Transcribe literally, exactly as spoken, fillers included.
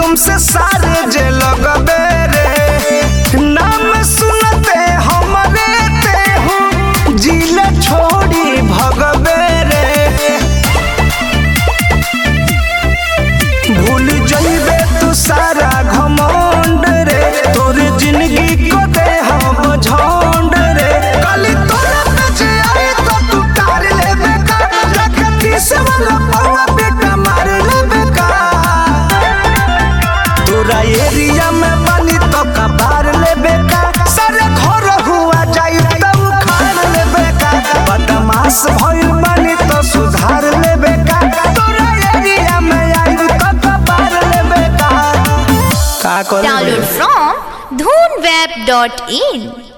तुमसे सारे जे लगबे रे नाम सुनते हमरे ते हूँ जिले छोड़ी भगबे रे भूल जइबे तू सारा घमंड रे तोर जिंदगी को दे हम झंड रे कल तोरा पे जे आई तो तू तार लेबे का रखती से वाला पावा बेटा मार लेबे का तोरा एरिया में बनी तो कबार लेबे का सारे घर हुआ जाई तो उखाड़ लेबे का बदमाश भइल बनी तो सुधार लेबे का तोरा एरिया में आई तो कबार लेबे का का कर Download from dhoonweb dot in